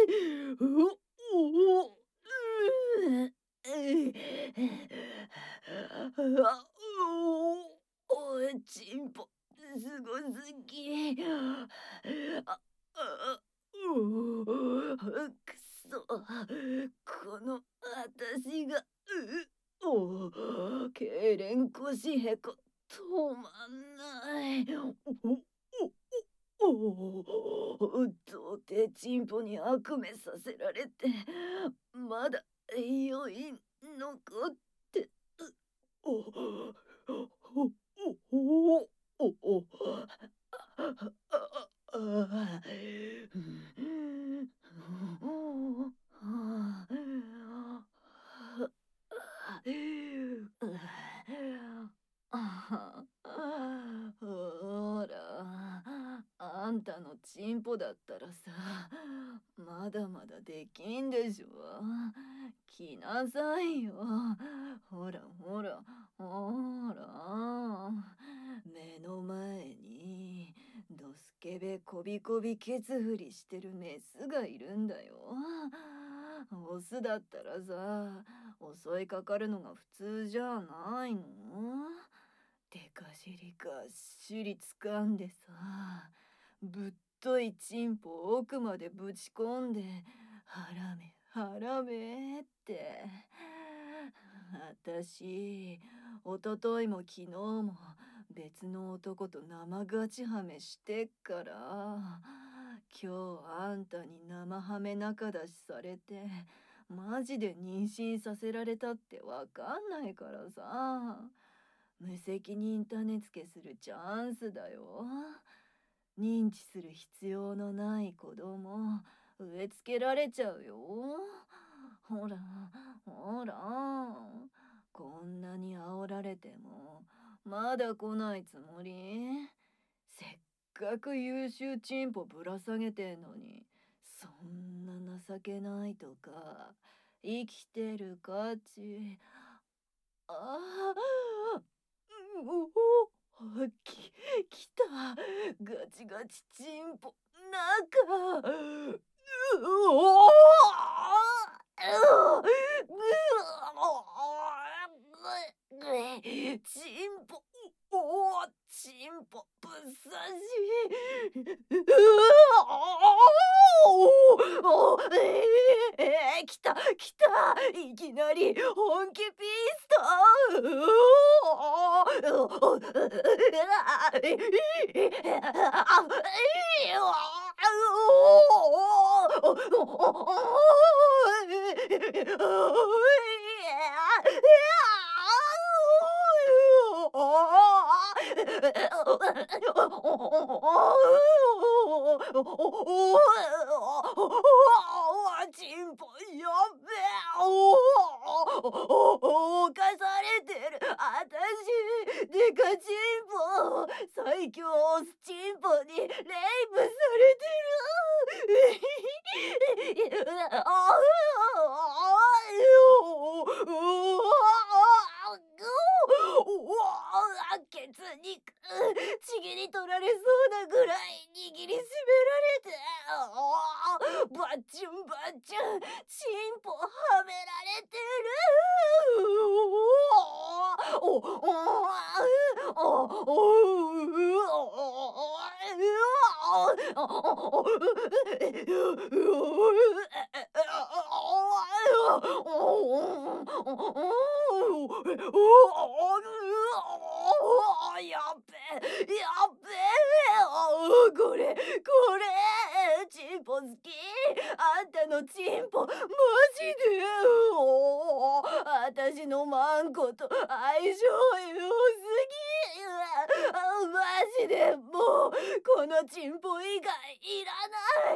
チンポ、すごすぎ。くそ、この私が、痙攣腰へこ、止まんない。到底チンポに悪夢させられて、まだ余韻残って、おおおおおほら、あんたのチンポだったらさ、まだまだできんでしょ。来なさいよ。ほらほら、ほら。目の前に、ドスケベこびこびケツ振りしてるメスがいるんだよ。オスだったらさ、襲いかかるのが普通じゃないの？手かしりがっしり掴んでさ、ぶっといチンポを奥までぶち込んで、はらめ、はらめって。私、おとといも昨日も別の男と生ガチハメしてっから、今日あんたに生ハメ仲出しされて、マジで妊娠させられたってわかんないからさ、無責任種付けするチャンスだよ。認知する必要のない子供、植え付けられちゃうよ。ほら、ほら、こんなに煽られても、まだ来ないつもり？せっかく優秀チンポぶら下げてんのに、そんな情けないとか、生きてる価値。ああ、来た。ガチガチチンポ、中。おおチンポ、チンポ、ぶっ刺し。来た、来た。いきなり本気ピスチンポ、やっべえ。犯されてる。あたし、デカチンポ、最強オスチンポにレイプされてる。ケツにちぎり取られそうなぐらい握りしめられて、バッチュンバッチュン、チンポはめられてる。やっべえ、やっべえ。これ、チンポ好き。あんたのチンポ、マジで。あたしのマンコと相性良すぎ。マジでもう、このチンポ以外いらない。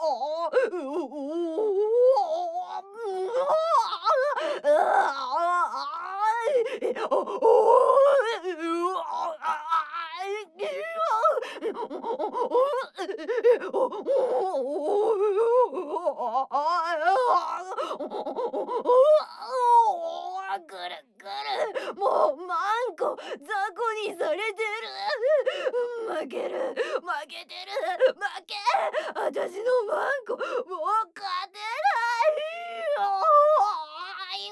ぐるぐる、もうマンコ雑魚にされてる。負けてる、負け。私のマンコ、もうか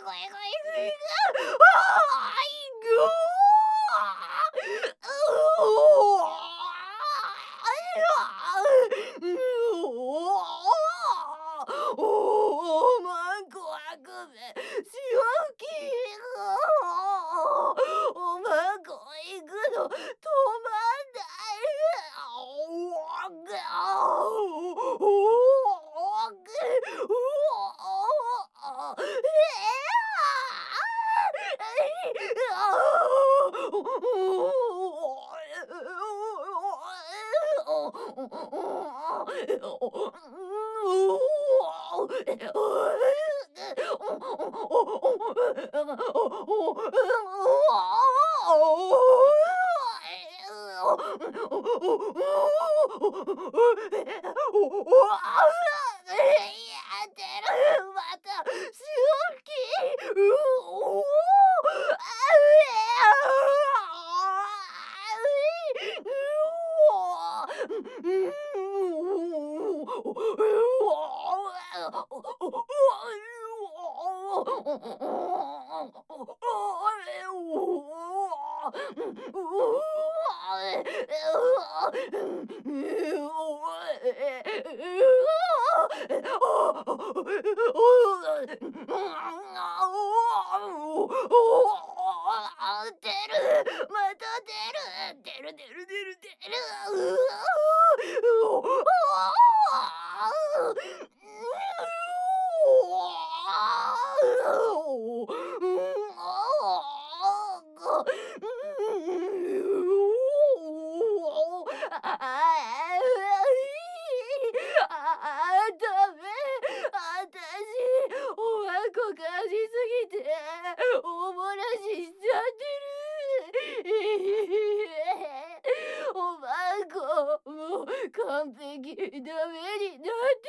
ダメ。あたし、おまんこ感じすぎて、おもらししちゃってる。おまんこ、もう完璧ダメになって。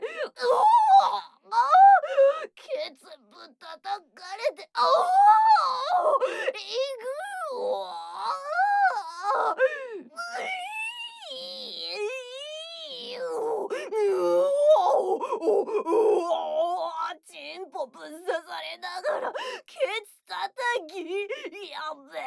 ケツぶったたかれて、いくチンポぶっ刺されながらケツたたき、やべ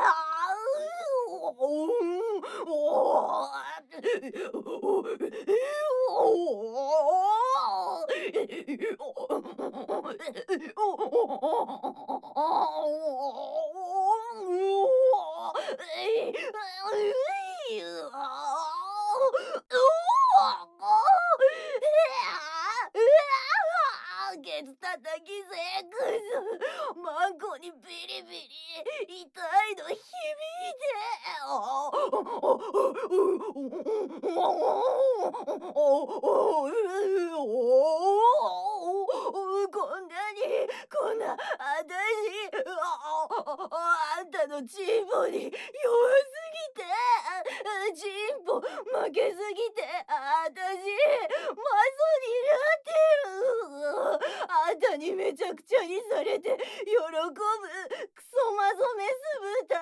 ケツたたきセックス、マンコにビリビリ痛いの響いて、こんなあたし、あんたのチンポに弱すぎて、チンポ負けすぎて、あたしマソになってる。あんたにめちゃくちゃにされて喜ぶクソマゾメス豚。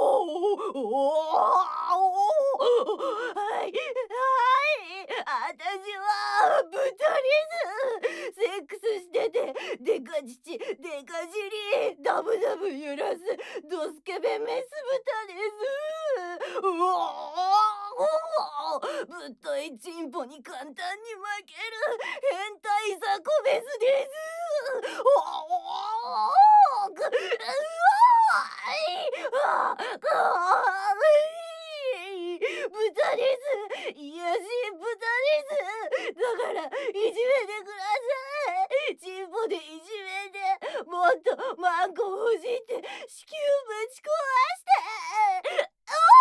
はい、はい、あたは豚です。セックスしてて、デカ乳、デカ尻、ダブダブ揺らす、ドスケベメス豚です。うおー、ぶっといチンポに簡単に負ける変態ザコメスです。おおー、豚です。いやし豚です。だからいじめてください。チンポでいじめて、もっとマンコほじって子宮ぶち壊して。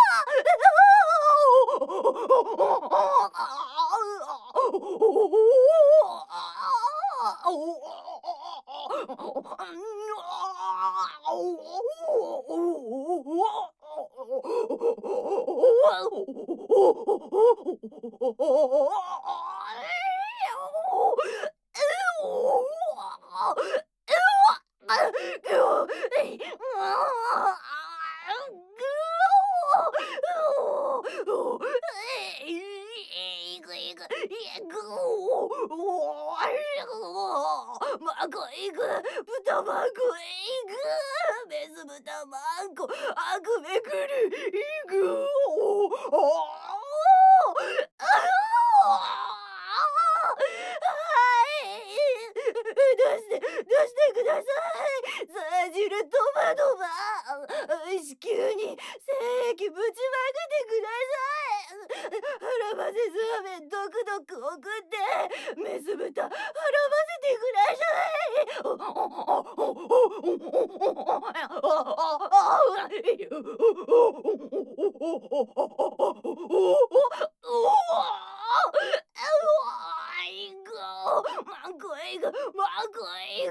マンコいく、豚マンコいく、メス豚マンコ、あくめくる、いく、おはい。出してください。さじるドバドバ。子宮に精液ぶちまけてください。腹ませスーメンドクドク送ってメス豚腹ませてくだマンコエグ、マンコエ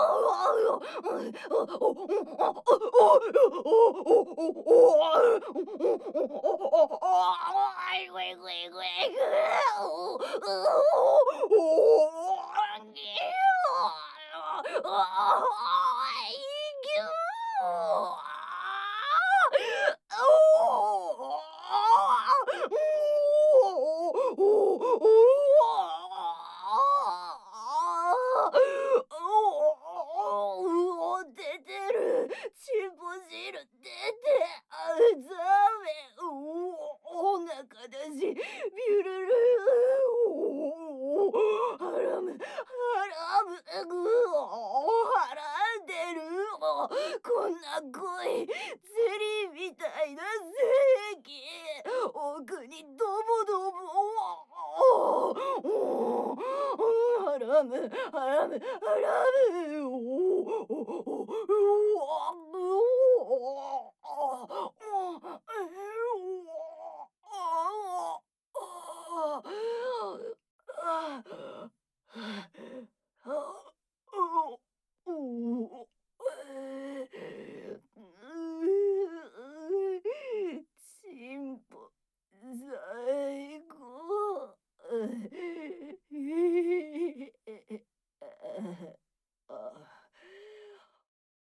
出てる。チンポ汁出て、ザーメン、お腹だし、ビュルル、ハラム、はらんでる。こんな濃いゼリーみたいな精液、奥にドボドボ。ハラム、ハラム、ハラム。チンポ、最